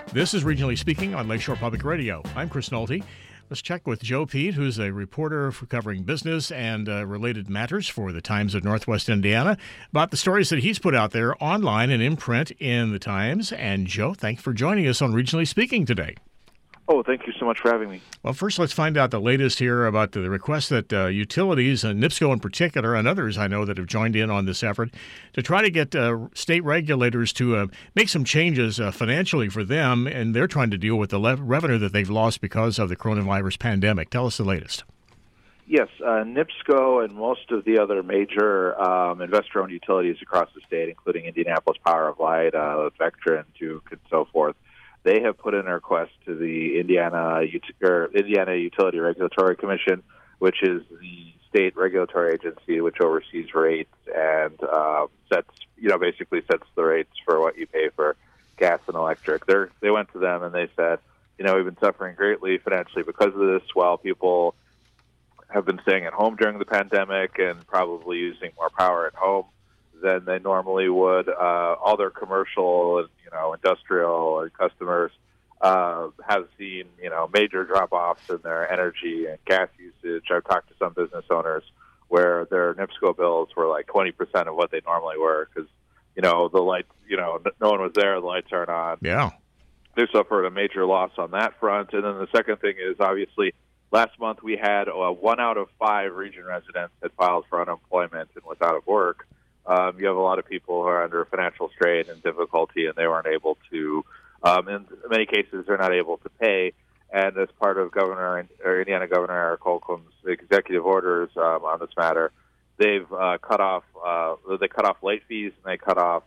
This is Regionally Speaking on Lakeshore Public Radio. I'm Chris Nolte. Let's check with Joe Pete, who's a reporter for covering business and related matters for the Times of Northwest Indiana, about the stories that he's put out there online and in print in the Times. And Joe, thanks for joining us on Regionally Speaking today. Oh, thank you so much for having me. Well, first, let's find out the latest here about the request that utilities, and NIPSCO in particular, and others I know that have joined in on this effort to try to get state regulators to make some changes financially for them, and they're trying to deal with the revenue that they've lost because of the coronavirus pandemic. Tell us the latest. Yes, NIPSCO and most of the other major investor-owned utilities across the state, including Indianapolis Power of Light, Vectren, Duke, and so forth, they have put in a request to the Indiana Utility Regulatory Commission, which is the state regulatory agency which oversees rates and basically sets the rates for what you pay for gas and electric. They went to them and they said, we've been suffering greatly financially because of this while people have been staying at home during the pandemic and probably using more power at home than they normally would. All their commercial and industrial and customers have seen major drop-offs in their energy and gas usage. I've talked to some business owners where their NIPSCO bills were like 20% of what they normally were because the lights, no one was there, the lights aren't on. Yeah, they suffered a major loss on that front. And then the second thing is obviously last month we had 1 out of 5 region residents had filed for unemployment and was out of work. You have a lot of people who are under financial strain and difficulty, and they weren't able to, in many cases, they're not able to pay. And as part of Indiana Governor Eric Holcomb's executive orders on this matter, they've cut off late fees, and they cut off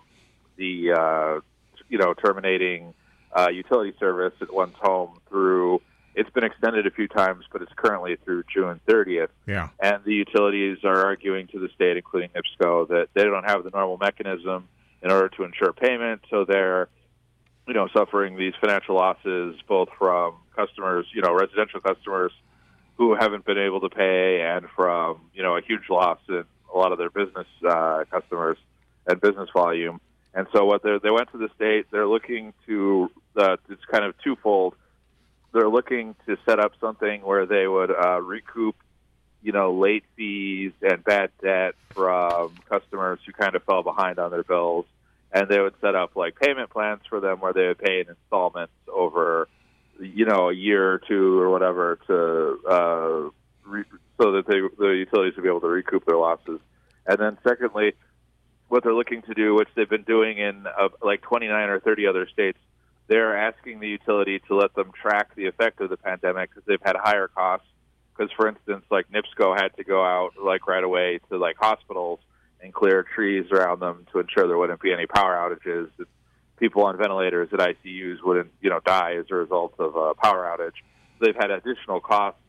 terminating utility service at one's home through. It's been extended a few times, but it's currently through June 30th. Yeah. And the utilities are arguing to the state, including NIPSCO, that they don't have the normal mechanism in order to ensure payment. So they're, suffering these financial losses both from customers, residential customers who haven't been able to pay, and from, a huge loss in a lot of their business customers and business volume. And so they went to the state. They're looking to, it's kind of twofold. They're looking to set up something where they would recoup, late fees and bad debt from customers who kind of fell behind on their bills, and they would set up like payment plans for them where they would pay in installments over, a year or two or whatever so that the utilities would be able to recoup their losses. And then secondly, what they're looking to do, which they've been doing in like 29 or 30 other states, they're asking the utility to let them track the effect of the pandemic because they've had higher costs. Because, for instance, like NIPSCO had to go out like right away to like hospitals and clear trees around them to ensure there wouldn't be any power outages. People on ventilators at ICUs wouldn't, die as a result of a power outage. They've had additional costs,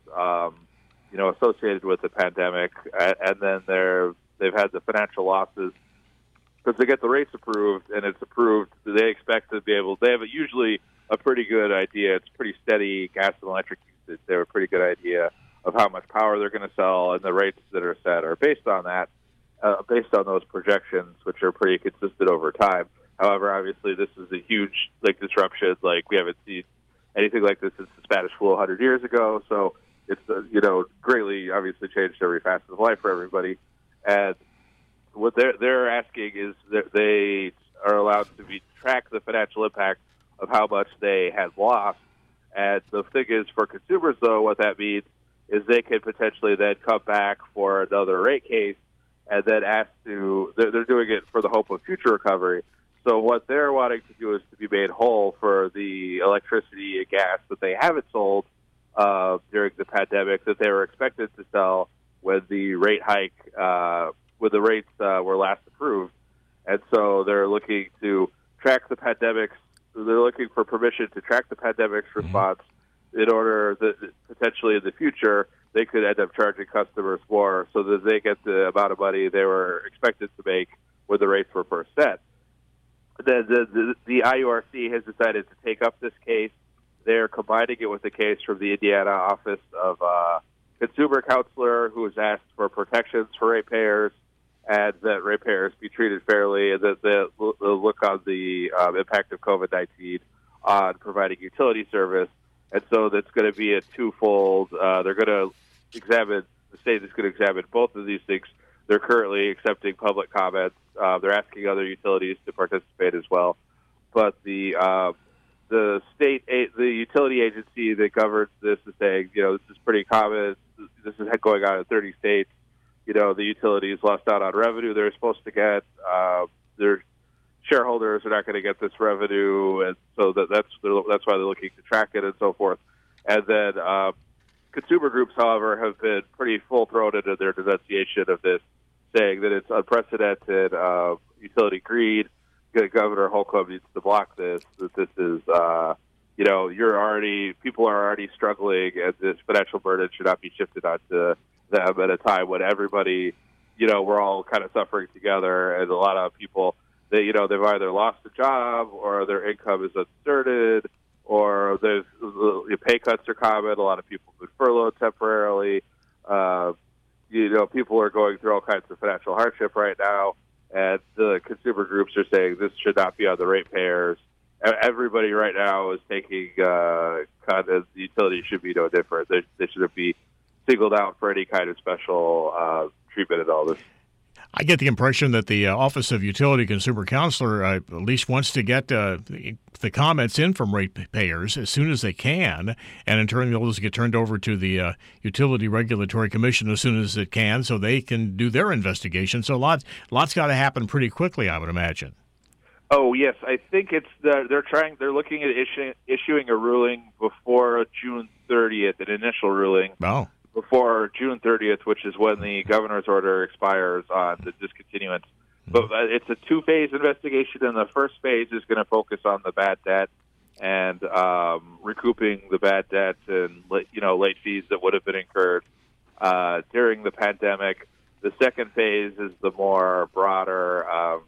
associated with the pandemic, and then they've had the financial losses. Because they get the rates approved, and it's approved, they expect to be able. They have usually a pretty good idea. It's pretty steady gas and electric usage. They have a pretty good idea of how much power they're going to sell, and the rates that are set are based on that, based on those projections, which are pretty consistent over time. However, obviously, this is a huge disruption. Like we haven't seen anything like this since the Spanish flu 100 years ago. So it's greatly obviously changed every facet of life for everybody, and what they're asking is that they are allowed to track the financial impact of how much they had lost. And the thing is, for consumers, though, what that means is they could potentially then come back for another rate case and then they're doing it for the hope of future recovery. So what they're wanting to do is to be made whole for the electricity and gas that they haven't sold during the pandemic that they were expected to sell when the rate hike when the rates were last approved. And so they're looking to track the pandemic's, they're looking for permission to track the pandemic's response in order that potentially in the future they could end up charging customers more so that they get the amount of money they were expected to make when the rates were first set. The IURC has decided to take up this case. They're combining it with a case from the Indiana Office of Consumer Counselor, who has asked for protections for ratepayers and that ratepayers be treated fairly, and that they'll look on the impact of COVID-19 on providing utility service. And so that's going to be a twofold. They're going to examine, the state is going to examine both of these things. They're currently accepting public comments. They're asking other utilities to participate as well. But the state, the utility agency that governs this is saying, this is pretty common. This is going on in 30 states. The utilities lost out on revenue they're supposed to get. Their shareholders are not going to get this revenue, and so that's why they're looking to track it and so forth. And then consumer groups, however, have been pretty full-throated in their denunciation of this, saying that it's unprecedented utility greed. Governor Holcomb needs to block this. That this is, people are already struggling, and this financial burden should not be shifted onto them at a time when everybody, we're all kind of suffering together, and a lot of people, they've either lost a job or their income is uncertain, or there's pay cuts are common. A lot of people have been furloughed temporarily. People are going through all kinds of financial hardship right now, and the consumer groups are saying this should not be on the ratepayers. Everybody right now is taking cut, as the utilities should be no different. They shouldn't be singled out for any kind of special treatment in all this. I get the impression that the Office of Utility Consumer Counselor at least wants to get the comments in from ratepayers as soon as they can, and in turn those get turned over to the Utility Regulatory Commission as soon as it can, so they can do their investigation. So lots got to happen pretty quickly, I would imagine. Oh yes, I think they're looking at issuing a ruling before June 30th, an initial ruling. Oh. Before June 30th, which is when the governor's order expires on the discontinuance. But it's a two-phase investigation, and the first phase is going to focus on the bad debt and recouping the bad debt and late fees that would have been incurred during the pandemic. The second phase is the more broader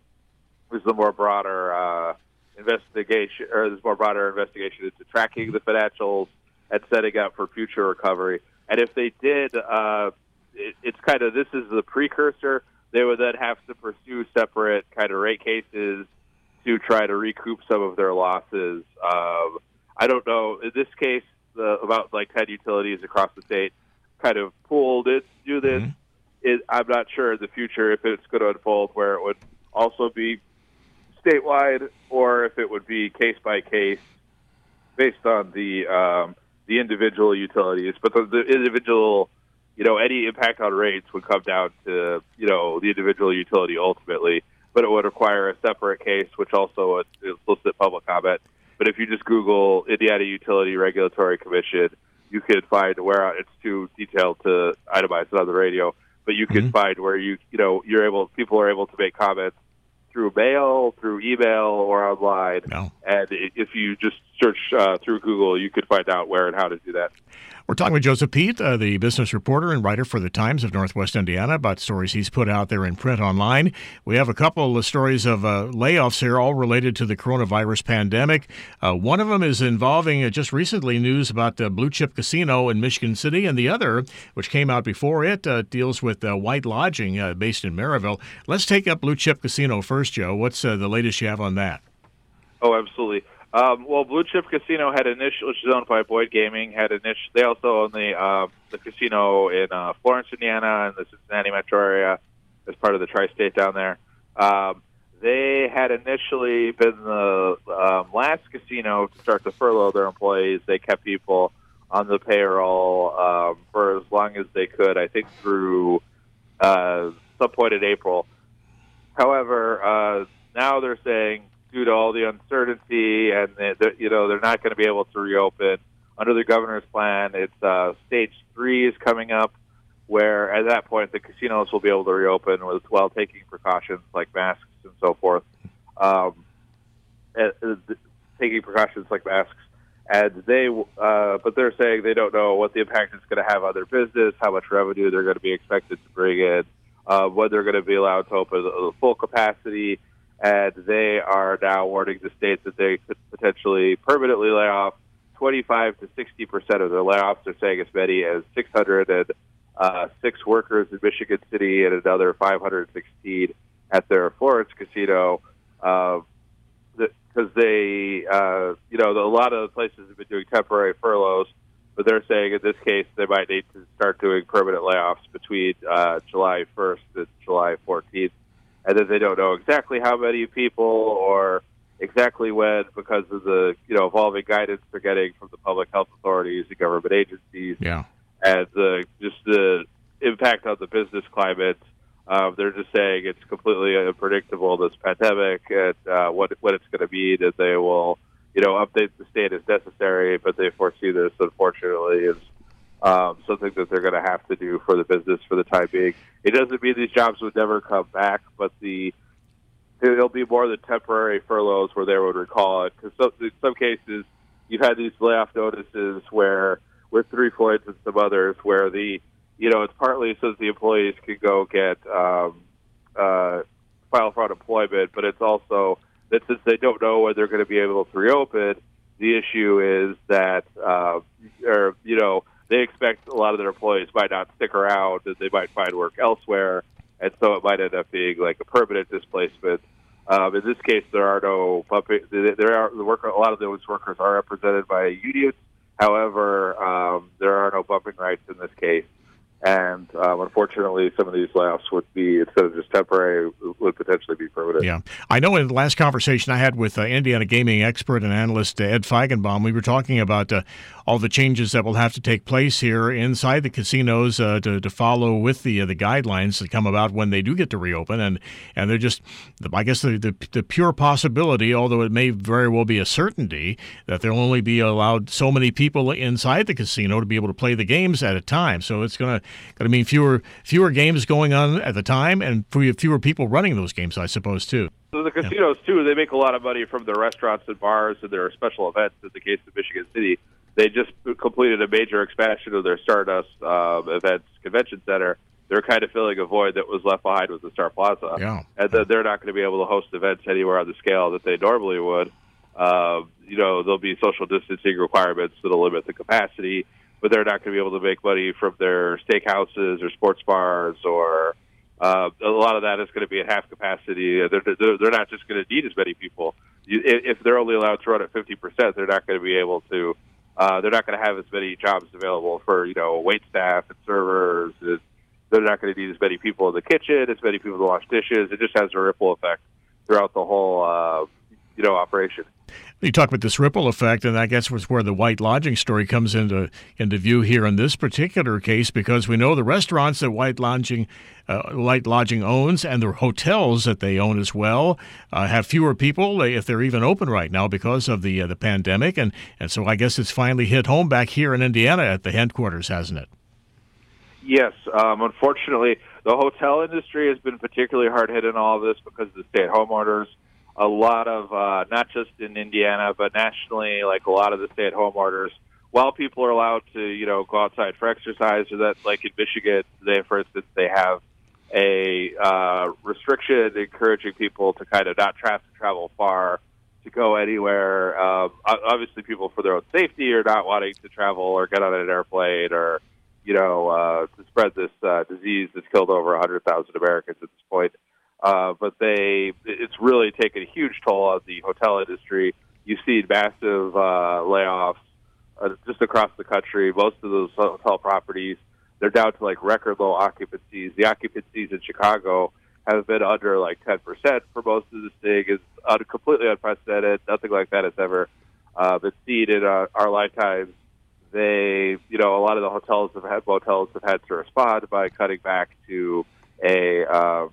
investigation, or this more broader investigation into tracking the financials and setting up for future recovery. And if they did, it's kind of, this is the precursor. They would then have to pursue separate kind of rate cases to try to recoup some of their losses. I don't know. In this case, about 10 utilities across the state kind of pooled it to do this. Mm-hmm. I'm not sure in the future if it's going to unfold where it would also be statewide or if it would be case by case based on the individual utilities, but the individual, any impact on rates would come down to, the individual utility ultimately, but it would require a separate case, which also would solicit public comment. But if you just Google Indiana Utility Regulatory Commission, you could find where, it's too detailed to itemize it on the radio, but you can find where people are able to make comments through mail, through email, or online. No. And if you just search through Google, you could find out where and how to do that. We're talking with Joseph Peet, the business reporter and writer for the Times of Northwest Indiana, about stories he's put out there in print online. We have a couple of stories of layoffs here, all related to the coronavirus pandemic. One of them is involving just recently news about the Blue Chip Casino in Michigan City, and the other, which came out before it, deals with White Lodging based in Maryville. Let's take up Blue Chip Casino first, Joe. What's the latest you have on that? Oh, absolutely. Well, Blue Chip Casino which is owned by Boyd Gaming, they also own the casino in Florence, Indiana, and the Cincinnati metro area as part of the tri-state down there. They had initially been the last casino to start to furlough their employees. They kept people on the payroll for as long as they could, I think through some point in April. However, now they're saying, due to all the uncertainty, and they're not going to be able to reopen under the governor's plan. It's stage 3 is coming up, where at that point the casinos will be able to reopen while taking precautions like masks and so forth. Taking precautions like masks, and but they're saying they don't know what the impact it's going to have on their business, how much revenue they're going to be expected to bring in, when they're going to be allowed to open the full capacity. And they are now warning the state that they could potentially permanently lay off 25 to 60% of their layoffs. They're saying as many as 606 workers in Michigan City and another 516 at their Florence casino. because they, a lot of the places have been doing temporary furloughs, but they're saying in this case they might need to start doing permanent layoffs between July 1st and July 14th, and then they don't know exactly how many people or exactly when because of the evolving guidance they're getting from the public health authorities and government agencies, and just the impact on the business climate. They're just saying it's completely unpredictable, this pandemic, and what it's going to mean, and they will, update the state as necessary, but they foresee this, unfortunately, as something that they're going to have to do for the business for the time being. It doesn't mean these jobs would never come back, but it'll be more the temporary furloughs where they would recall it, because in some cases you've had these layoff notices where, with 3 Floyds and some others, where it's partly so that the employees can go get file for unemployment, but it's also that since they don't know when they're going to be able to reopen, the issue is that they expect a lot of their employees might not stick around, and they might find work elsewhere, and so it might end up being like a permanent displacement. In this case, there are no bumping. A lot of those workers are represented by unions. However, there are no bumping rights in this case. And unfortunately, some of these layoffs would be, instead of just temporary, would potentially be permanent. Yeah. I know in the last conversation I had with Indiana gaming expert and analyst Ed Feigenbaum, we were talking about all the changes that will have to take place here inside the casinos to follow with the guidelines that come about when they do get to reopen. And they're just, I guess, the pure possibility, although it may very well be a certainty, that there'll only be allowed so many people inside the casino to be able to play the games at a time. So it's going to mean fewer games going on at the time, and fewer people running those games, I suppose, too. So the casinos, too, they make a lot of money from their restaurants and bars and their special events. In the case of Michigan City, they just completed a major expansion of their Stardust Events Convention Center. They're kind of filling a void that was left behind with the Star Plaza. And they're not going to be able to host events anywhere on the scale that they normally would. There'll be social distancing requirements that'll limit the capacity, but they're not going to be able to make money from their steakhouses or sports bars, or a lot of that is going to be at half capacity. They're not just going to need as many people. If they're only allowed to run at 50%, they're not going to be able to. They're not going to have as many jobs available for wait staff and servers. They're not going to need as many people in the kitchen, as many people to wash dishes. It just has a ripple effect throughout the whole operation. You talk about this ripple effect, and I guess was where the White Lodging story comes into view here in this particular case, because we know the restaurants that White Lodging owns and the hotels that they own as well have fewer people if they're even open right now because of the pandemic, and so I guess it's finally hit home back here in Indiana at the headquarters, hasn't it? Yes, unfortunately, the hotel industry has been particularly hard hit in all of this because of the stay-at-home orders. A lot of, not just in Indiana, but nationally, like a lot of the stay-at-home orders, while people are allowed to, go outside for exercise, or that, like in Michigan, for instance, they have a restriction encouraging people to kind of not travel far, to go anywhere. Obviously, people, for their own safety, are not wanting to travel or get on an airplane or, to spread this disease that's killed over 100,000 Americans at this point. But it's really taken a huge toll on the hotel industry. You've seen massive layoffs just across the country. Most of those hotel properties, they're down to like record low occupancies. The occupancies in Chicago have been under like 10% for most of this thing. It's completely unprecedented. Nothing like that has ever been seen in our lifetimes. A lot of the motels have had to respond by cutting back to a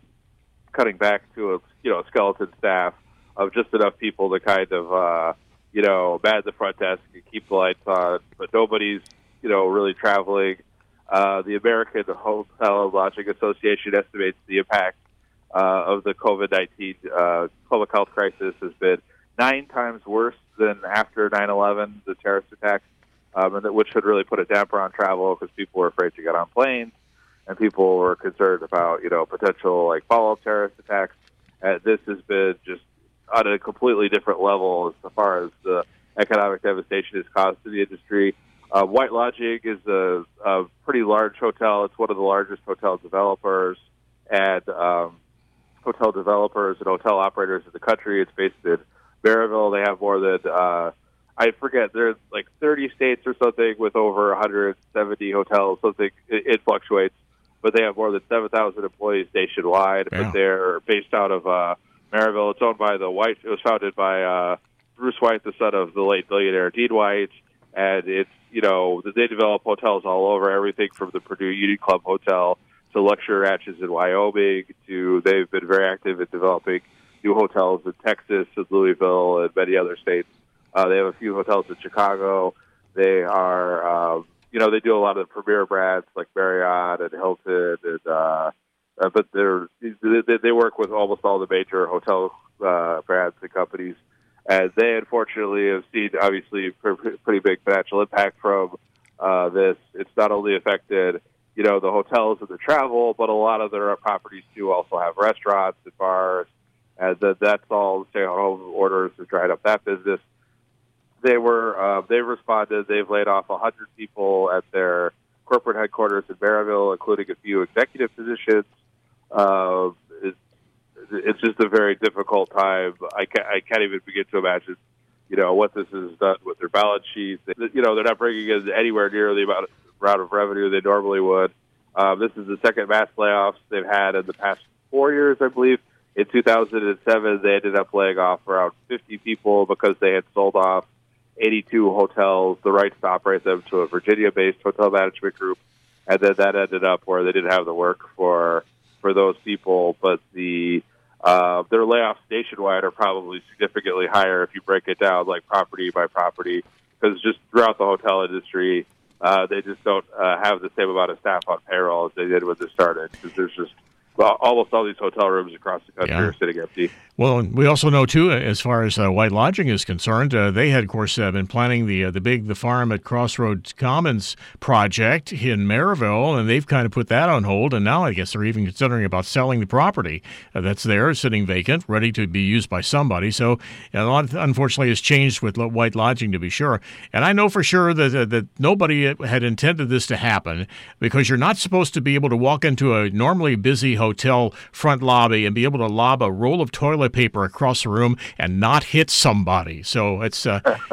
skeleton staff of just enough people to kind of, man the front desk and keep the lights on, but nobody's, really traveling. The American Hotel and Lodging Association estimates the impact of the COVID-19 public health crisis has been 9 times worse than after 9/11, the terrorist attacks, which should really put a damper on travel because people were afraid to get on planes. And people were concerned about, potential follow-up terrorist attacks. And this has been just on a completely different level as far as the economic devastation has caused to the industry. White Lodging is a pretty large hotel. It's one of the largest hotel developers and hotel operators in the country. It's based in Maryville, they have more than, I forget, there's like 30 states or something with over 170 hotels, something, it fluctuates, but they have more than 7,000 employees nationwide, but they're based out of Maryville. It's owned by it was founded by Bruce White, the son of the late billionaire Dean White, and it's, they develop hotels all over, everything from the Purdue Union Club Hotel to luxury ranches in Wyoming, they've been very active in developing new hotels in Texas and Louisville and many other states. They have a few hotels in Chicago. They are, they do a lot of the premier brands like Marriott and Hilton, and but they work with almost all the major hotel brands and companies. And they unfortunately have seen, obviously, pretty big financial impact from this. It's not only affected, the hotels and the travel, but a lot of their properties too also have restaurants and bars, and that's all stay-at-home orders have dried up that business. They responded. They've laid off 100 people at their corporate headquarters in Maryville, including a few executive positions. It's just a very difficult time. I can't even begin to imagine, what this has done with their balance sheets. They're not bringing in anywhere near the amount of revenue they normally would. This is the second mass layoffs they've had in the past 4 years, I believe. In 2007, they ended up laying off around 50 people because they had sold off 82 hotels, the rights to operate them to a Virginia-based hotel management group, and then that ended up where they didn't have the work for those people. But their layoffs nationwide are probably significantly higher if you break it down, like property by property, because just throughout the hotel industry, they just don't have the same amount of staff on payroll as they did when they started, because there's just almost all these hotel rooms across the country are sitting empty. Well, we also know, too, as far as White Lodging is concerned, they had, of course, been planning the farm at Crossroads Commons project in Maryville, and they've kind of put that on hold, and now I guess they're even considering about selling the property that's there, sitting vacant, ready to be used by somebody. So a lot, unfortunately, has changed with White Lodging, to be sure. And I know for sure that nobody had intended this to happen, because you're not supposed to be able to walk into a normally busy hotel front lobby and be able to lob a roll of toilet paper across the room and not hit somebody. So it's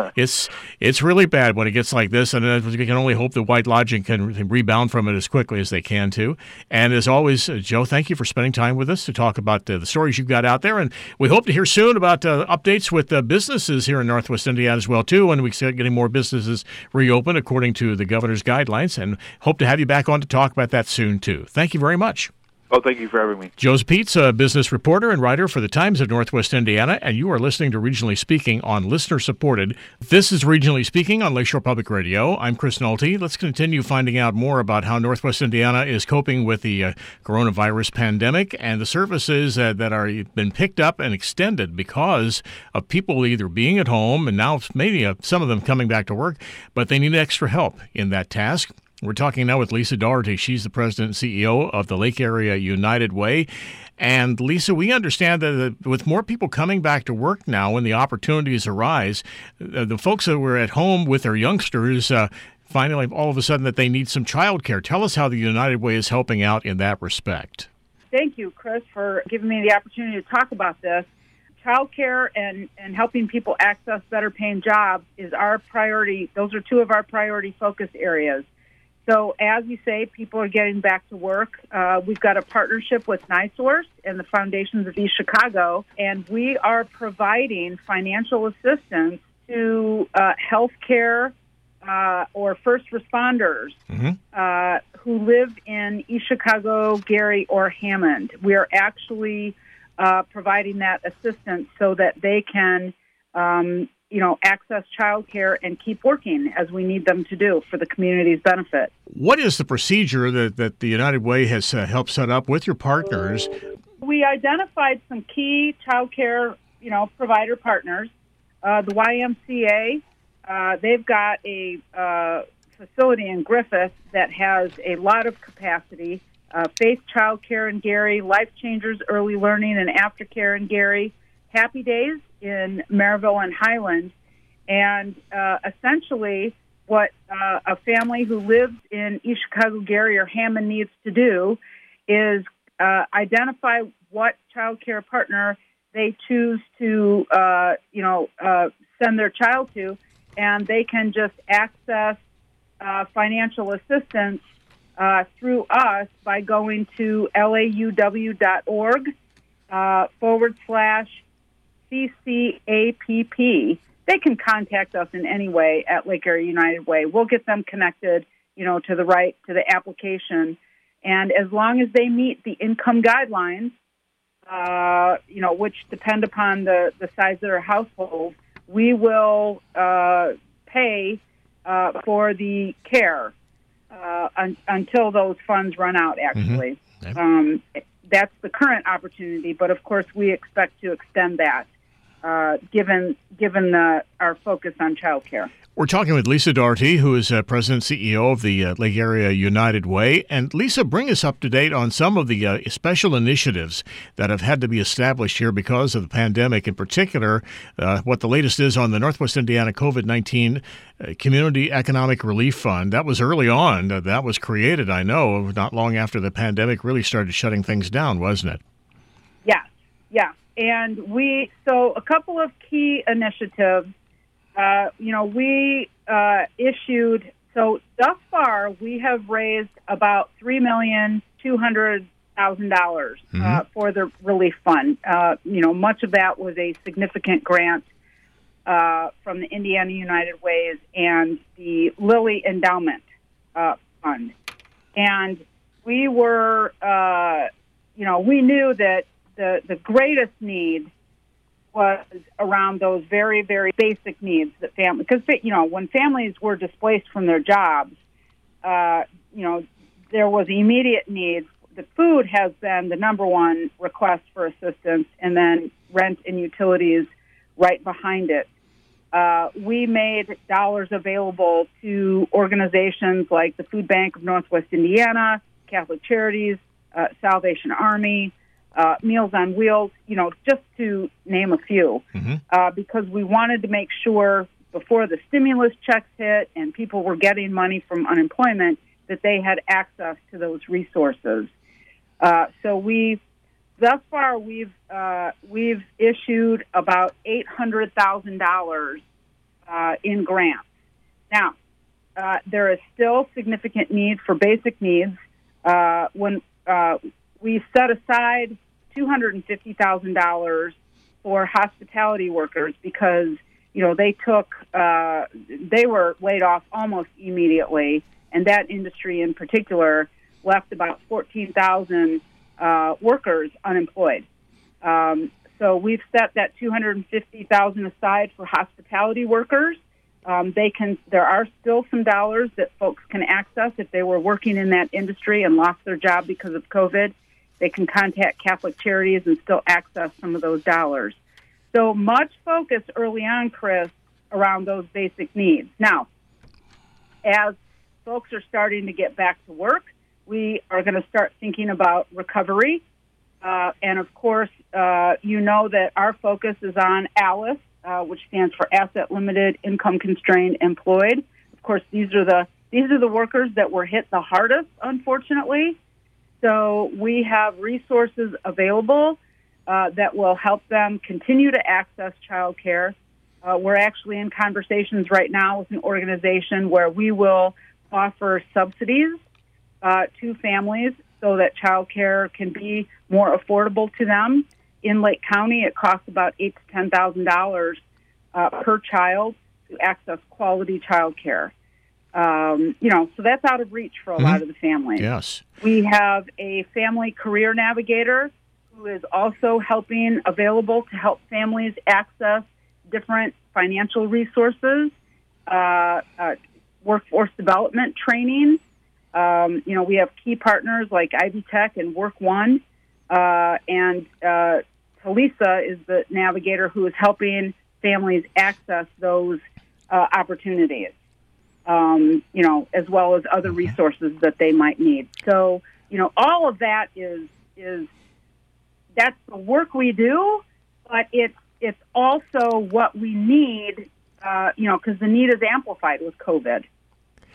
really bad when it gets like this, and we can only hope that White Lodging can rebound from it as quickly as they can too. And as always, Joe, thank you for spending time with us to talk about the stories you've got out there, and we hope to hear soon about updates with businesses here in Northwest Indiana as well too, when we start getting more businesses reopened according to the governor's guidelines, and hope to have you back on to talk about that soon too. Thank you very much. Oh, thank you for having me. Joe Peets, a business reporter and writer for the Times of Northwest Indiana, and you are listening to Regionally Speaking on listener-supported. This is Regionally Speaking on Lakeshore Public Radio. I'm Chris Nolte. Let's continue finding out more about how Northwest Indiana is coping with the coronavirus pandemic and the services that are been picked up and extended because of people either being at home and now maybe some of them coming back to work, but they need extra help in that task. We're talking now with Lisa Doherty. She's the president and CEO of the Lake Area United Way. And Lisa, we understand that with more people coming back to work now when the opportunities arise, the folks that were at home with their youngsters finally all of a sudden that they need some child care. Tell us how the United Way is helping out in that respect. Thank you, Chris, for giving me the opportunity to talk about this. Child care and helping people access better paying jobs is our priority. Those are two of our priority focus areas. So as you say, people are getting back to work. We've got a partnership with NiSource and the Foundations of East Chicago, and we are providing financial assistance to healthcare or first responders who live in East Chicago, Gary, or Hammond. We are actually providing that assistance so that they can access child care and keep working as we need them to do for the community's benefit. What is the procedure that the United Way has helped set up with your partners? We identified some key child care, provider partners. The YMCA, they've got a facility in Griffith that has a lot of capacity. Faith Child Care in Gary, Life Changers Early Learning and Aftercare in Gary, Happy Days in Maryville and Highland, and essentially what a family who lives in East Chicago, Gary, or Hammond needs to do is identify what child care partner they choose to, send their child to, and they can just access financial assistance through us by going to lauw.org/CCAPP. They can contact us in any way at Lake Area United Way. We'll get them connected, to the application. And as long as they meet the income guidelines, which depend upon the size of their household, we will pay for the care until those funds run out, actually. Mm-hmm. Okay. That's the current opportunity, but of course we expect to extend that given our focus on child care. We're talking with Lisa Doherty, who is President and CEO of the Lake Area United Way. And Lisa, bring us up to date on some of the special initiatives that have had to be established here because of the pandemic. In particular, what the latest is on the Northwest Indiana COVID-19 Community Economic Relief Fund. That was early on. That was created, I know, not long after the pandemic really started shutting things down, wasn't it? Yeah. And so a couple of key initiatives. We issued, so thus far we have raised about $3,200,000 for the relief fund. Much of that was a significant grant from the Indiana United Ways and the Lilly Endowment Fund. And we were, we knew that the greatest need was around those very, very basic needs that family, because, when families were displaced from their jobs, there was immediate need. The food has been the number one request for assistance, and then rent and utilities right behind it. We made dollars available to organizations like the Food Bank of Northwest Indiana, Catholic Charities, Salvation Army, Meals on Wheels, just to name a few, because we wanted to make sure before the stimulus checks hit and people were getting money from unemployment that they had access to those resources. So thus far we've issued about $800,000 in grants. Now, there is still significant need for basic needs. When we set aside $250,000 for hospitality workers because, they were laid off almost immediately, and that industry in particular left about 14,000 workers unemployed. So we've set that $250,000 aside for hospitality workers. There are still some dollars that folks can access if they were working in that industry and lost their job because of COVID. They can contact Catholic Charities and still access some of those dollars. So much focus early on, Chris, around those basic needs. Now, as folks are starting to get back to work, we are going to start thinking about recovery. And, of course, that our focus is on ALICE, which stands for Asset Limited, Income Constrained, Employed. Of course, these are the workers that were hit the hardest, unfortunately. So we have resources available that will help them continue to access child care. We're actually in conversations right now with an organization where we will offer subsidies to families so that child care can be more affordable to them. In Lake County, it costs about $8,000 to $10,000 per child to access quality child care. So that's out of reach for a lot of the families. Yes. We have a family career navigator who is also available to help families access different financial resources, workforce development training. We have key partners like Ivy Tech and Work One, and Talisa is the navigator who is helping families access those opportunities. As well as other resources that they might need. So, all of that that's the work we do, but it's also what we need, because the need is amplified with COVID.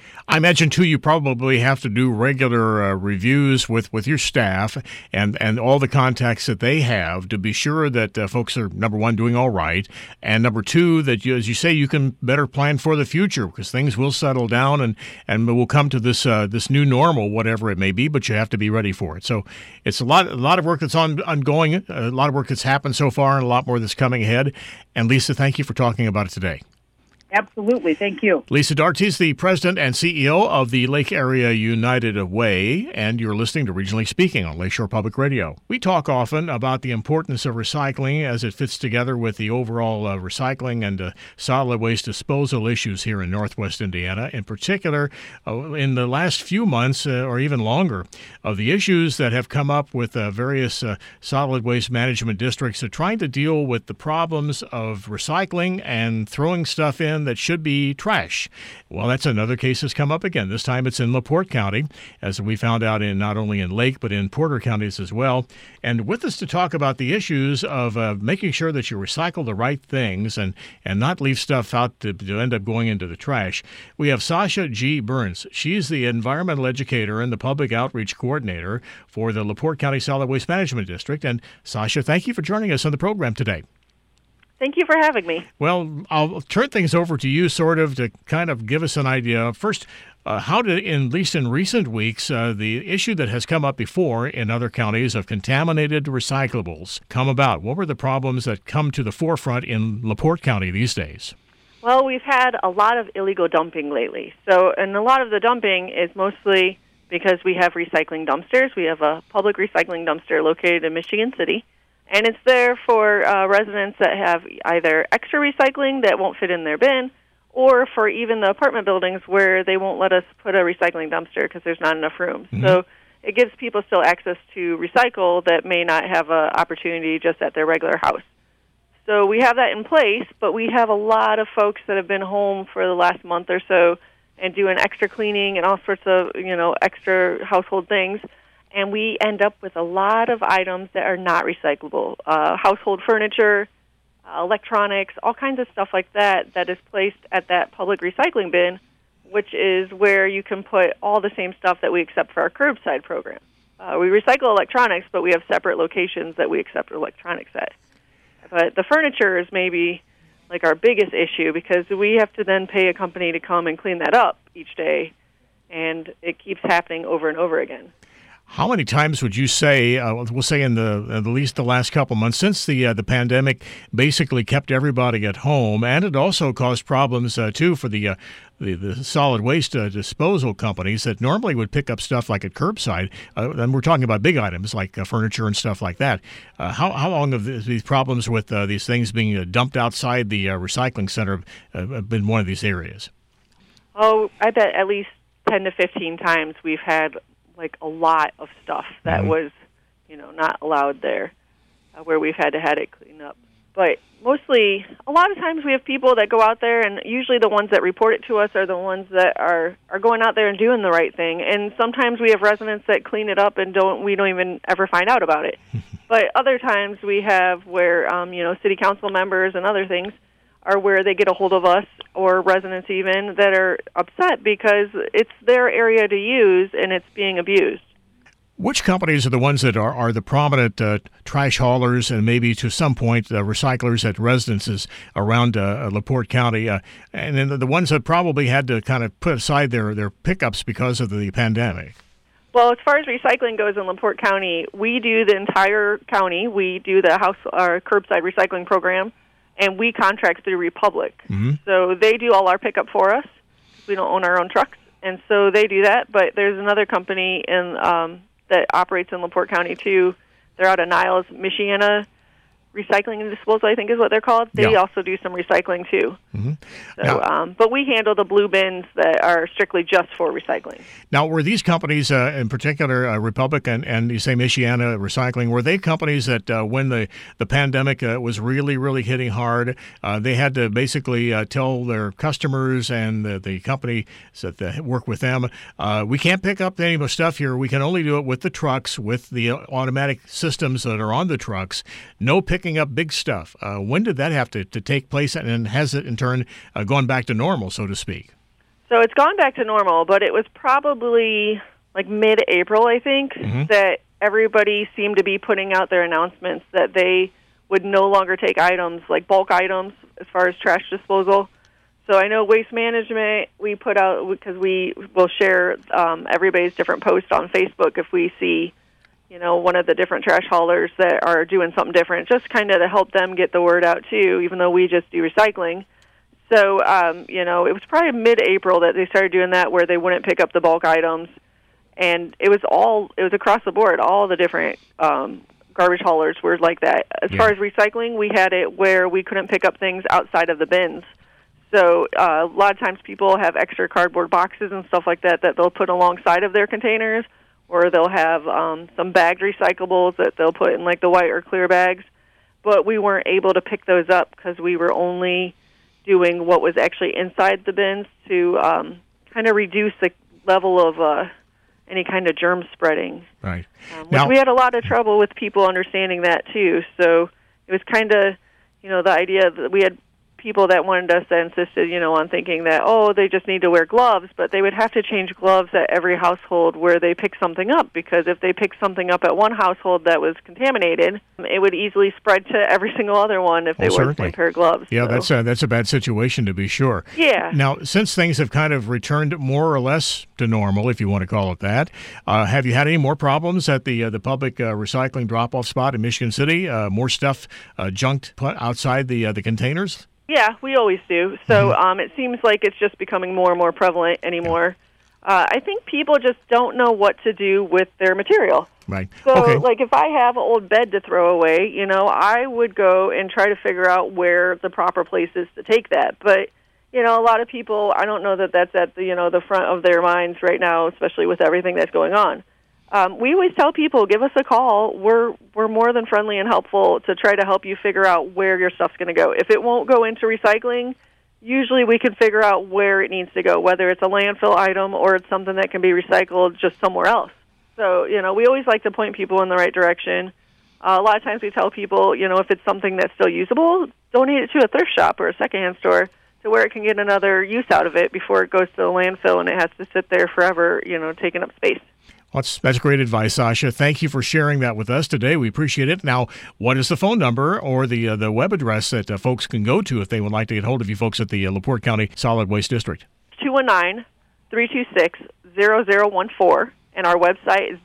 I imagine, too, you probably have to do regular reviews with your staff and all the contacts that they have to be sure that folks are, number one, doing all right, and number two, that, you, as you say, you can better plan for the future because things will settle down and we'll come to this this new normal, whatever it may be, but you have to be ready for it. So it's a lot of work that's ongoing, a lot of work that's happened so far, and a lot more that's coming ahead. And Lisa, thank you for talking about it today. Absolutely. Thank you. Lisa Darty is the president and CEO of the Lake Area United Way, and you're listening to Regionally Speaking on Lakeshore Public Radio. We talk often about the importance of recycling as it fits together with the overall recycling and solid waste disposal issues here in Northwest Indiana. In particular, in the last few months or even longer, of the issues that have come up with various solid waste management districts are trying to deal with the problems of recycling and throwing stuff in that should be trash. Well, that's another case that's come up again. This time it's in LaPorte County, as we found out in not only in Lake, but in Porter counties as well. And with us to talk about the issues of making sure that you recycle the right things and not leave stuff out to end up going into the trash, we have Sasha G. Burns. She's the environmental educator and the public outreach coordinator for the LaPorte County Solid Waste Management District. And Sasha, thank you for joining us on the program today. Thank you for having me. Well, I'll turn things over to you sort of to kind of give us an idea. First, how did, at least in recent weeks, the issue that has come up before in other counties of contaminated recyclables come about? What were the problems that come to the forefront in LaPorte County these days? Well, we've had a lot of illegal dumping lately. And a lot of the dumping is mostly because we have recycling dumpsters. We have a public recycling dumpster located in Michigan City. And it's there for residents that have either extra recycling that won't fit in their bin, or for even the apartment buildings where they won't let us put a recycling dumpster because there's not enough room. Mm-hmm. So it gives people still access to recycle that may not have an opportunity just at their regular house. So we have that in place, but we have a lot of folks that have been home for the last month or so and doing extra cleaning and all sorts of, extra household things. And we end up with a lot of items that are not recyclable. Household furniture, electronics, all kinds of stuff like that is placed at that public recycling bin, which is where you can put all the same stuff that we accept for our curbside program. We recycle electronics, but we have separate locations that we accept electronics at. But the furniture is maybe like our biggest issue because we have to then pay a company to come and clean that up each day, and it keeps happening over and over again. How many times would you say, we'll say in at least the last couple months, since the pandemic basically kept everybody at home, and it also caused problems, too, for the solid waste disposal companies that normally would pick up stuff like at curbside, and we're talking about big items like furniture and stuff like that. How long have these problems with these things being dumped outside the recycling center been one of these areas? Oh, I bet at least 10 to 15 times we've had like a lot of stuff that was, not allowed there, where we've had it cleaned up. But mostly, a lot of times we have people that go out there, and usually the ones that report it to us are the ones that are going out there and doing the right thing. And sometimes we have residents that clean it up and we don't even ever find out about it. But other times we have where, city council members and other things are where they get a hold of us, or residents even, that are upset because it's their area to use and it's being abused. Which companies are the ones that are the prominent trash haulers and maybe to some point recyclers at residences around LaPorte County, and then the ones that probably had to kind of put aside their pickups because of the pandemic? Well, as far as recycling goes in LaPorte County, we do the entire county. We do our curbside recycling program. And we contract through Republic. Mm-hmm. So they do all our pickup for us. We don't own our own trucks. And so they do that. But there's another company that operates in LaPorte County, too. They're out of Niles, Michiana Recycling and Disposal, I think is what they're called. They also do some recycling, too. Mm-hmm. So, but we handle the blue bins that are strictly just for recycling. Now, were these companies, in particular, Republic and you say Michiana Recycling, were they companies that when the pandemic was really, really hitting hard, they had to basically tell their customers and the company that work with them, we can't pick up any more stuff here. We can only do it with the trucks, with the automatic systems that are on the trucks. No picking up big stuff. When did that have to take place, and has it in turn gone back to normal, so to speak? So it's gone back to normal, but it was probably like mid-April, I think, that everybody seemed to be putting out their announcements that they would no longer take items, like bulk items, as far as trash disposal. So I know Waste Management, we put out, because we will share everybody's different posts on Facebook if we see, one of the different trash haulers that are doing something different, just kind of to help them get the word out too, even though we just do recycling. So, it was probably mid-April that they started doing that, where they wouldn't pick up the bulk items. And it was across the board. All the different garbage haulers were like that. As far as recycling, we had it where we couldn't pick up things outside of the bins. So a lot of times people have extra cardboard boxes and stuff like that they'll put alongside of their containers, or they'll have some bagged recyclables that they'll put in like the white or clear bags. But we weren't able to pick those up because we were only doing what was actually inside the bins to kind of reduce the level of any kind of germ spreading. Right. Which we had a lot of trouble with people understanding that too. So it was kind of, the idea that we had people that wanted us that insisted, on thinking that, they just need to wear gloves, but they would have to change gloves at every household where they pick something up, because if they pick something up at one household that was contaminated, it would easily spread to every single other one if they wore the same pair of gloves. Yeah, so. That's a bad situation, to be sure. Yeah. Now, since things have kind of returned more or less to normal, if you want to call it that, have you had any more problems at the public recycling drop-off spot in Michigan City? More stuff junked put outside the containers? Yeah, we always do. So it seems like it's just becoming more and more prevalent anymore. I think people just don't know what to do with their material. Right. So, okay. like, if I have an old bed to throw away, I would go and try to figure out where the proper place is to take that. But, a lot of people, I don't know that that's at the front of their minds right now, especially with everything that's going on. We always tell people, give us a call. We're more than friendly and helpful to try to help you figure out where your stuff's going to go. If it won't go into recycling, usually we can figure out where it needs to go, whether it's a landfill item or it's something that can be recycled just somewhere else. So, we always like to point people in the right direction. A lot of times we tell people, if it's something that's still usable, donate it to a thrift shop or a secondhand store to where it can get another use out of it before it goes to the landfill and it has to sit there forever, taking up space. That's great advice, Sasha. Thank you for sharing that with us today. We appreciate it. Now, what is the phone number or the web address that folks can go to if they would like to get hold of you folks at the LaPorte County Solid Waste District? 219-326-0014, and our website is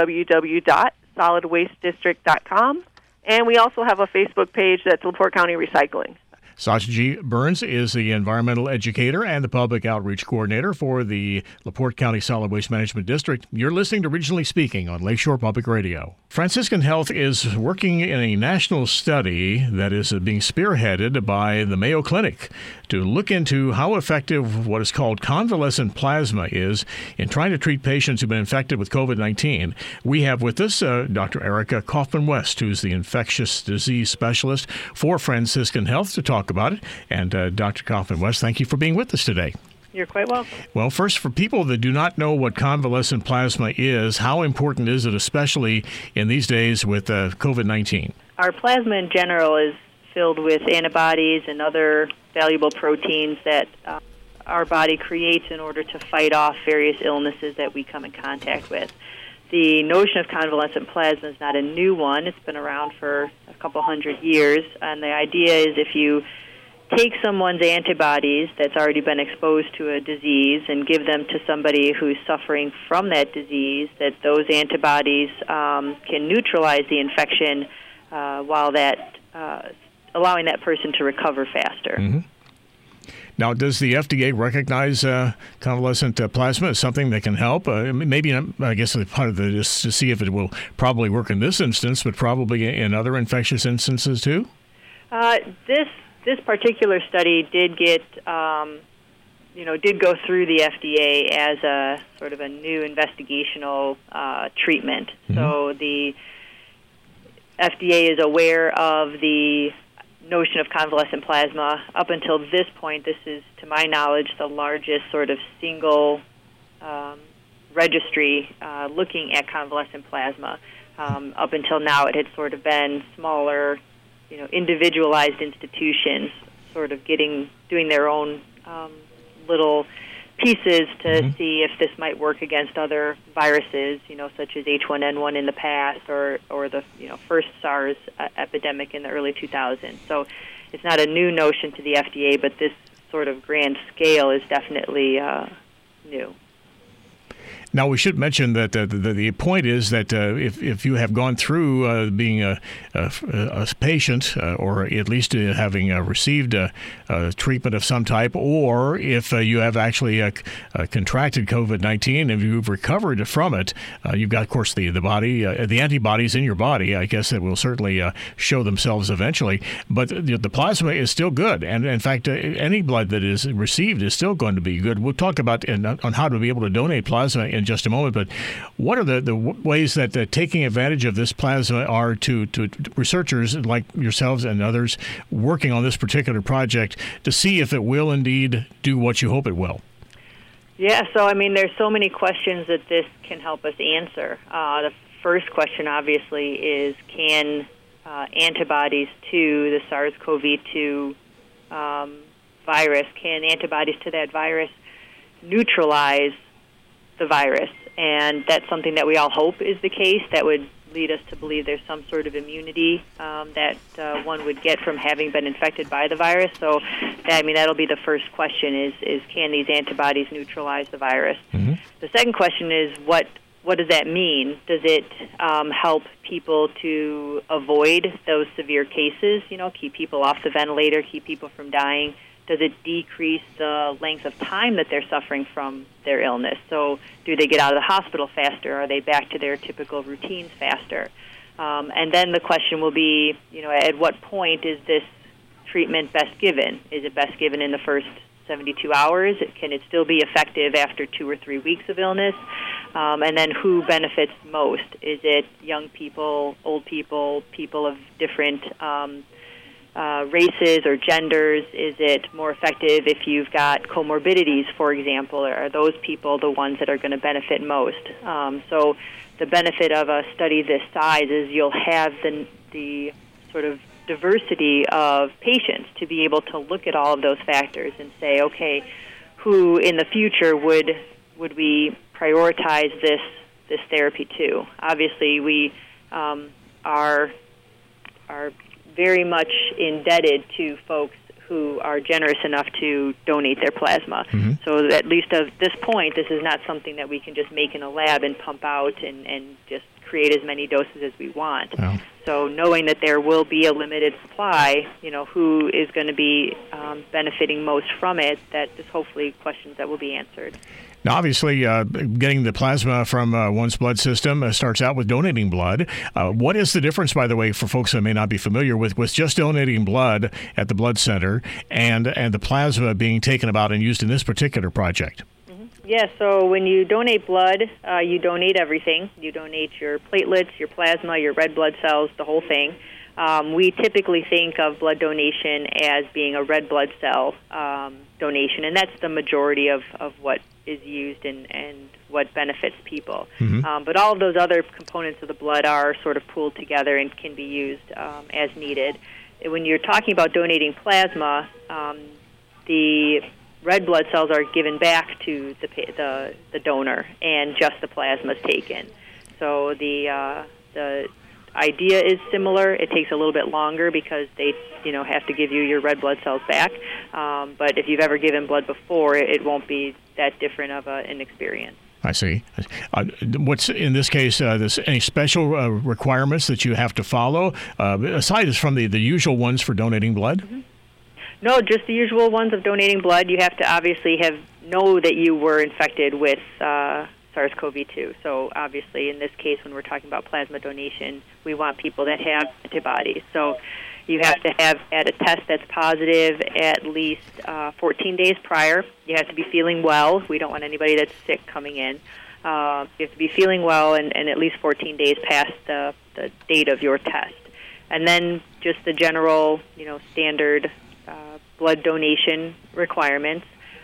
www.solidwastedistrict.com. And we also have a Facebook page that's LaPorte County Recycling. Sasha G. Burns is the environmental educator and the public outreach coordinator for the LaPorte County Solid Waste Management District. You're listening to Regionally Speaking on Lakeshore Public Radio. Franciscan Health is working in a national study that is being spearheaded by the Mayo Clinic to look into how effective what is called convalescent plasma is in trying to treat patients who've been infected with COVID-19. We have with us Dr. Erica Kaufman-West, who's the infectious disease specialist for Franciscan Health, to talk about it. And Dr. Kaufman-West, thank you for being with us today. You're quite welcome. Well, first, for people that do not know what convalescent plasma is, how important is it, especially in these days with COVID-19? Our plasma in general is filled with antibodies and other valuable proteins that our body creates in order to fight off various illnesses that we come in contact with. The notion of convalescent plasma is not a new one. It's been around for a couple hundred years, and the idea is if you take someone's antibodies that's already been exposed to a disease and give them to somebody who's suffering from that disease, that those antibodies can neutralize the infection while allowing that person to recover faster. Mm-hmm. Now, does the FDA recognize convalescent plasma as something that can help? Maybe, I guess, part of it is to see if it will probably work in this instance, but probably in other infectious instances too? This particular study did get, did go through the FDA as a sort of a new investigational treatment. Mm-hmm. So the FDA is aware of the notion of convalescent plasma. Up until this point, this is, to my knowledge, the largest sort of single registry looking at convalescent plasma. Up until now, it had sort of been smaller, individualized institutions sort of doing their own little pieces to see if this might work against other viruses, such as H1N1 in the past or the first SARS epidemic in the early 2000s. So it's not a new notion to the FDA, but this sort of grand scale is definitely new. Now, we should mention that the point is that if you have gone through being a patient or at least having received treatment of some type, or if you have actually contracted COVID-19 and you've recovered from it, you've got, of course, the body, the antibodies in your body, I guess, that will certainly show themselves eventually. But the plasma is still good. And, in fact, any blood that is received is still going to be good. We'll talk about on how to be able to donate plasma in just a moment, but what are the ways that taking advantage of this plasma are to researchers like yourselves and others working on this particular project to see if it will indeed do what you hope it will? Yeah, so there's so many questions that this can help us answer. The first question, obviously, is can antibodies to the SARS-CoV-2 virus, can antibodies to that virus neutralize the virus? And that's something that we all hope is the case. That would lead us to believe there's some sort of immunity that one would get from having been infected by the virus. So, that'll be the first question: is can these antibodies neutralize the virus? Mm-hmm. The second question is what does that mean? Does it help people to avoid those severe cases? Keep people off the ventilator, keep people from dying. Does it decrease the length of time that they're suffering from their illness? So do they get out of the hospital faster? Are they back to their typical routines faster? And then the question will be, at what point is this treatment best given? Is it best given in the first 72 hours? Can it still be effective after 2 or 3 weeks of illness? And then who benefits most? Is it young people, old people, people of different races or genders? Is it more effective if you've got comorbidities, for example? Or are those people the ones that are going to benefit most? So the benefit of a study this size is you'll have the sort of diversity of patients to be able to look at all of those factors and say, okay, who in the future would we prioritize this therapy to? Obviously, we are very much indebted to folks who are generous enough to donate their plasma. Mm-hmm. So at least at this point, this is not something that we can just make in a lab and pump out and just create as many doses as we want. Oh. So knowing that there will be a limited supply, who is going to be benefiting most from it, that is hopefully questions that will be answered. Now, obviously, getting the plasma from one's blood system starts out with donating blood. What is the difference, by the way, for folks that may not be familiar with just donating blood at the blood center and the plasma being taken about and used in this particular project? Mm-hmm. Yeah, so when you donate blood, you donate everything. You donate your platelets, your plasma, your red blood cells, the whole thing. We typically think of blood donation as being a red blood cell donation, and that's the majority of what is used and what benefits people. Mm-hmm. But all of those other components of the blood are sort of pooled together and can be used as needed. When you're talking about donating plasma, the red blood cells are given back to the donor, and just the plasma is taken. So the idea is similar. It takes a little bit longer because they, have to give you your red blood cells back. But if you've ever given blood before, it won't be that different of an experience. I see. What's in this case? Any special requirements that you have to follow aside from the usual ones for donating blood? Mm-hmm. No, just the usual ones of donating blood. You have to obviously know that you were infected with SARS-CoV-2. So obviously, in this case, when we're talking about plasma donation, we want people that have antibodies. So you have to have had a test that's positive at least 14 days prior. You have to be feeling well. We don't want anybody that's sick coming in. You have to be feeling well and at least 14 days past the date of your test. And then just the general, standard blood donation requirements.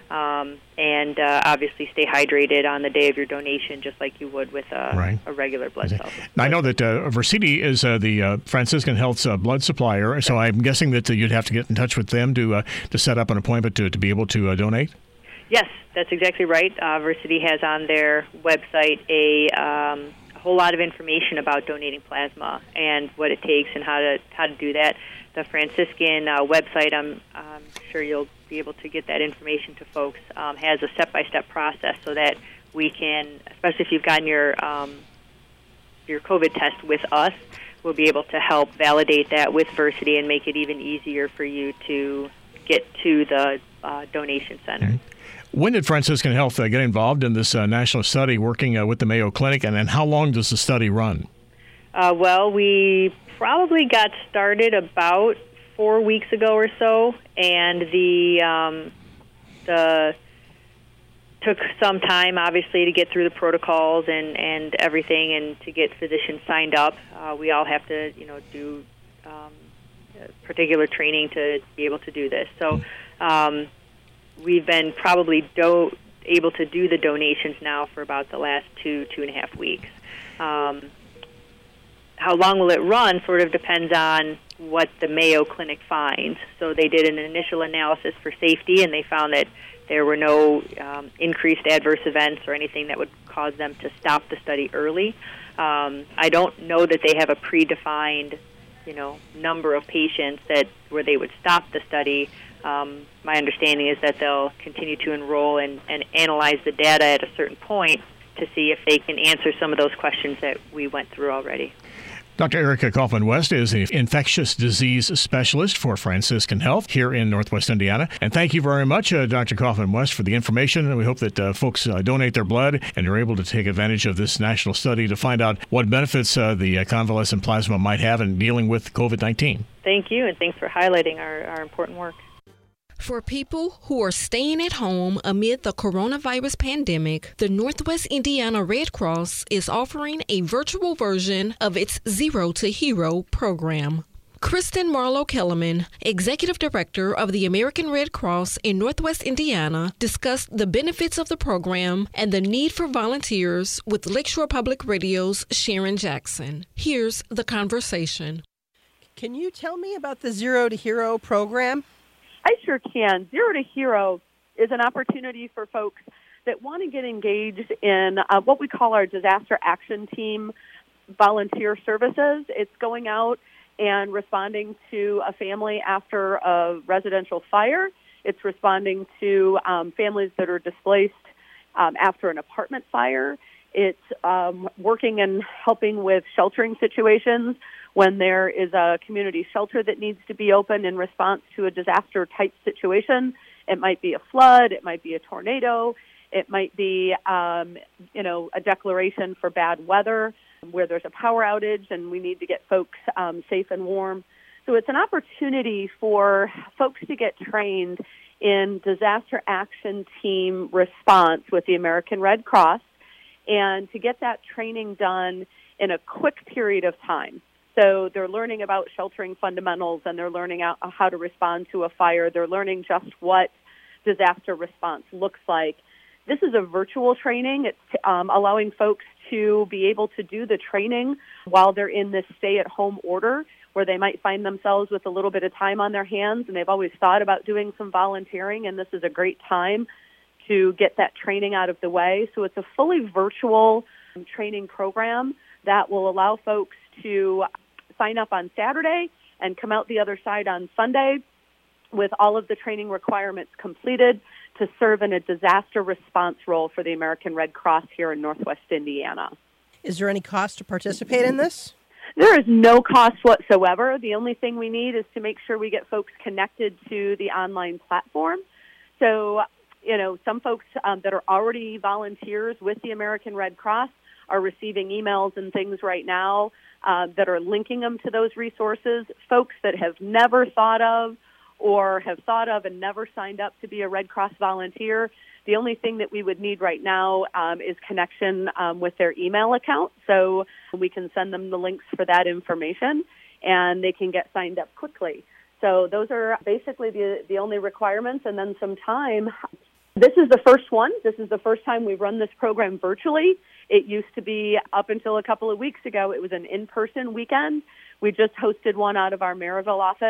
And obviously stay hydrated on the day of your donation, just like you would with a regular blood cell. Now, I know that Versiti is the Franciscan Health's blood supplier, so I'm guessing that you'd have to get in touch with them to set up an appointment to be able to donate? Yes, that's exactly right. Versity has on their website a whole lot of information about donating plasma and what it takes and how to do that. The Franciscan website, I'm sure you'll be able to get that information to folks, has a step-by-step process so that we can, especially if you've gotten your COVID test with us, we'll be able to help validate that with Versity and make it even easier for you to get to the donation center. Mm-hmm. When did Franciscan Health get involved in this national study working with the Mayo Clinic, and then how long does the study run? Well, we probably got started about 4 weeks ago or so, and the took some time, obviously, to get through the protocols and everything, and to get physicians signed up. We all have to, do particular training to be able to do this. So we've been probably able to do the donations now for about the last 2.5 weeks. How long will it run sort of depends on what the Mayo Clinic finds. So they did an initial analysis for safety, and they found that there were no increased adverse events or anything that would cause them to stop the study early. I don't know that they have a predefined, number of patients where they would stop the study. My understanding is that they'll continue to enroll and analyze the data at a certain point to see if they can answer some of those questions that we went through already. Dr. Erica Kaufman-West is an infectious disease specialist for Franciscan Health here in Northwest Indiana. And thank you very much, Dr. Kaufman-West, for the information. And we hope that folks donate their blood and are able to take advantage of this national study to find out what benefits the convalescent plasma might have in dealing with COVID-19. Thank you, and thanks for highlighting our important work. For people who are staying at home amid the coronavirus pandemic, the Northwest Indiana Red Cross is offering a virtual version of its Zero to Hero program. Kristen Marlowe Kellerman, Executive Director of the American Red Cross in Northwest Indiana, discussed the benefits of the program and the need for volunteers with Lakeshore Public Radio's Sharon Jackson. Here's the conversation. Can you tell me about the Zero to Hero program? I sure can. Zero to Hero is an opportunity for folks that want to get engaged in what we call our disaster action team volunteer services. It's going out and responding to a family after a residential fire. It's responding to families that are displaced after an apartment fire. It's working and helping with sheltering situations when there is a community shelter that needs to be opened in response to a disaster-type situation. It might be a flood. It might be a tornado. It might be, a declaration for bad weather where there's a power outage and we need to get folks safe and warm. So it's an opportunity for folks to get trained in disaster action team response with the American Red Cross and to get that training done in a quick period of time. So they're learning about sheltering fundamentals, and they're learning how to respond to a fire. They're learning just what disaster response looks like. This is a virtual training. It's allowing folks to be able to do the training while they're in this stay-at-home order, where they might find themselves with a little bit of time on their hands, and they've always thought about doing some volunteering, and this is a great time to get that training out of the way. So it's a fully virtual training program that will allow folks to sign up on Saturday and come out the other side on Sunday with all of the training requirements completed to serve in a disaster response role for the American Red Cross here in Northwest Indiana. Is there any cost to participate in this? There is no cost whatsoever. The only thing we need is to make sure we get folks connected to the online platform. So, some folks that are already volunteers with the American Red Cross are receiving emails and things right now that are linking them to those resources. Folks that have never thought of or have thought of and never signed up to be a Red Cross volunteer, the only thing that we would need right now is connection with their email account. So we can send them the links for that information, and they can get signed up quickly. So those are basically the only requirements, and then some time. This is the first one. This is the first time we've run this program virtually. It used to be, up until a couple of weeks ago, it was an in-person weekend. We just hosted one out of our Maryville office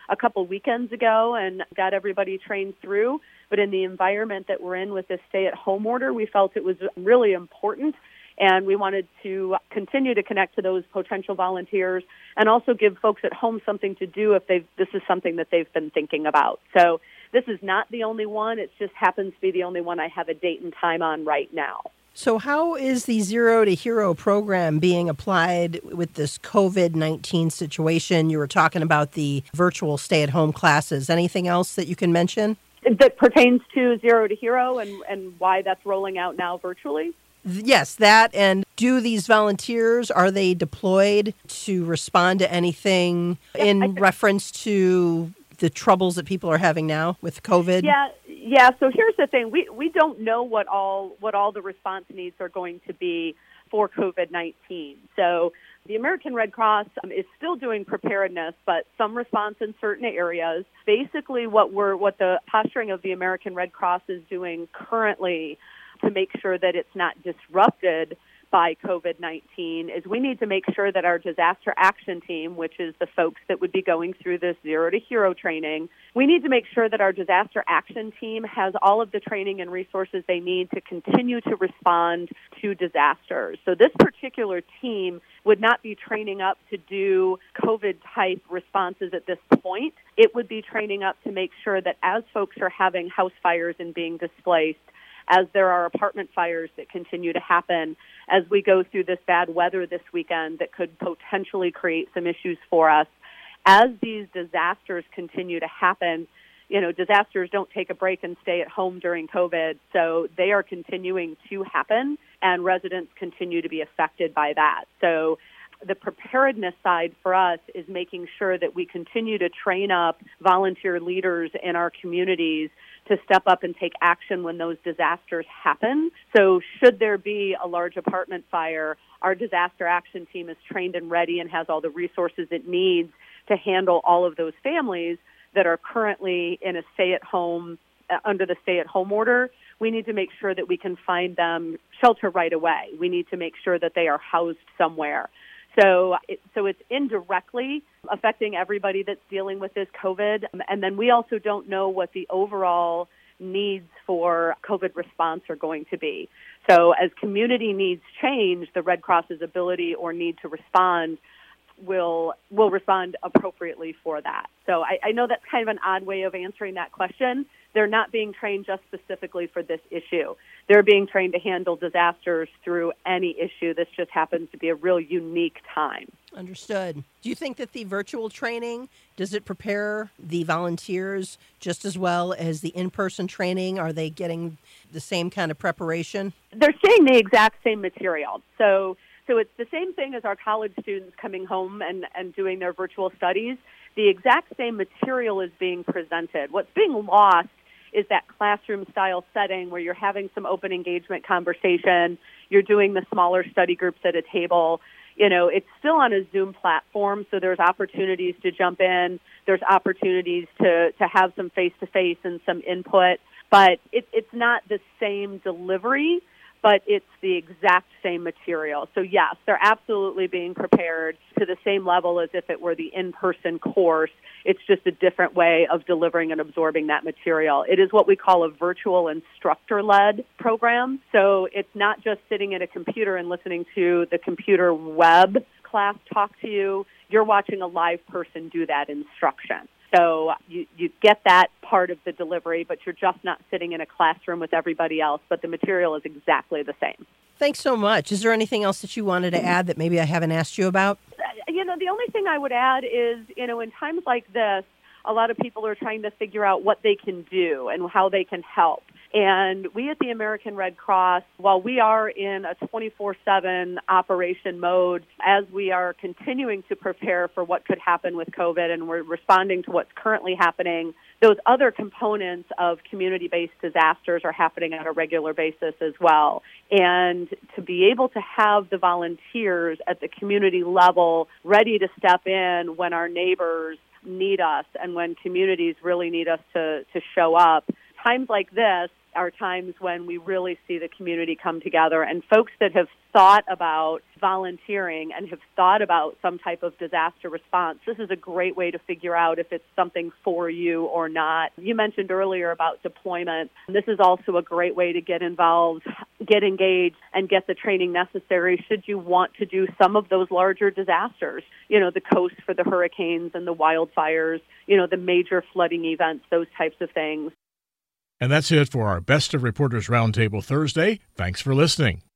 a couple weekends ago and got everybody trained through. But in the environment that we're in with this stay-at-home order, we felt it was really important, and we wanted to continue to connect to those potential volunteers and also give folks at home something to do if this is something that they've been thinking about. So this is not the only one. It just happens to be the only one I have a date and time on right now. So how is the Zero to Hero program being applied with this COVID-19 situation? You were talking about the virtual stay-at-home classes. Anything else that you can mention? That pertains to Zero to Hero and why that's rolling out now virtually? Yes, that. And do these volunteers, are they deployed to respond to anything in reference to the troubles that people are having now with COVID? Yeah. So here's the thing: we don't know what all the response needs are going to be for COVID-19. So the American Red Cross is still doing preparedness, but some response in certain areas. Basically, what the posturing of the American Red Cross is doing currently to make sure that it's not disrupted by COVID-19 is we need to make sure that our disaster action team, which is the folks that would be going through this Zero to Hero training, we need to make sure that our disaster action team has all of the training and resources they need to continue to respond to disasters. So this particular team would not be training up to do COVID-type responses at this point. It would be training up to make sure that as folks are having house fires and being displaced, as there are apartment fires that continue to happen, as we go through this bad weather this weekend that could potentially create some issues for us, as these disasters continue to happen, disasters don't take a break and stay at home during COVID, so they are continuing to happen, and residents continue to be affected by that. So the preparedness side for us is making sure that we continue to train up volunteer leaders in our communities to step up and take action when those disasters happen. So should there be a large apartment fire, our disaster action team is trained and ready and has all the resources it needs to handle all of those families that are currently in a stay-at-home, under the stay-at-home order. We need to make sure that we can find them shelter right away. We need to make sure that they are housed somewhere. So it's indirectly affecting everybody that's dealing with this COVID. And then we also don't know what the overall needs for COVID response are going to be. So as community needs change, the Red Cross's ability or need to respond will respond appropriately for that. So I know that's kind of an odd way of answering that question. They're not being trained just specifically for this issue. They're being trained to handle disasters through any issue. This just happens to be a real unique time. Understood. Do you think that the virtual training, does it prepare the volunteers just as well as the in-person training? Are they getting the same kind of preparation? They're seeing the exact same material. So it's the same thing as our college students coming home and doing their virtual studies. The exact same material is being presented. What's being lost is that classroom-style setting where you're having some open engagement conversation, you're doing the smaller study groups at a table. It's still on a Zoom platform, so there's opportunities to jump in. There's opportunities to have some face-to-face and some input, but it's not the same delivery, but it's the exact same material. So yes, they're absolutely being prepared to the same level as if it were the in-person course. It's just a different way of delivering and absorbing that material. It is what we call a virtual instructor-led program. So it's not just sitting at a computer and listening to the computer web class talk to you. You're watching a live person do that instruction. So you get that part of the delivery, but you're just not sitting in a classroom with everybody else, but the material is exactly the same. Thanks so much. Is there anything else that you wanted to add that maybe I haven't asked you about? The only thing I would add is, in times like this, a lot of people are trying to figure out what they can do and how they can help. And we at the American Red Cross, while we are in a 24/7 operation mode, as we are continuing to prepare for what could happen with COVID and we're responding to what's currently happening, those other components of community-based disasters are happening on a regular basis as well. And to be able to have the volunteers at the community level ready to step in when our neighbors need us and when communities really need us to show up, times like this, are times when we really see the community come together, and folks that have thought about volunteering and have thought about some type of disaster response, this is a great way to figure out if it's something for you or not. You mentioned earlier about deployment. This is also a great way to get involved, get engaged, and get the training necessary should you want to do some of those larger disasters, the coast for the hurricanes and the wildfires, the major flooding events, those types of things. And that's it for our Best of Reporters Roundtable Thursday. Thanks for listening.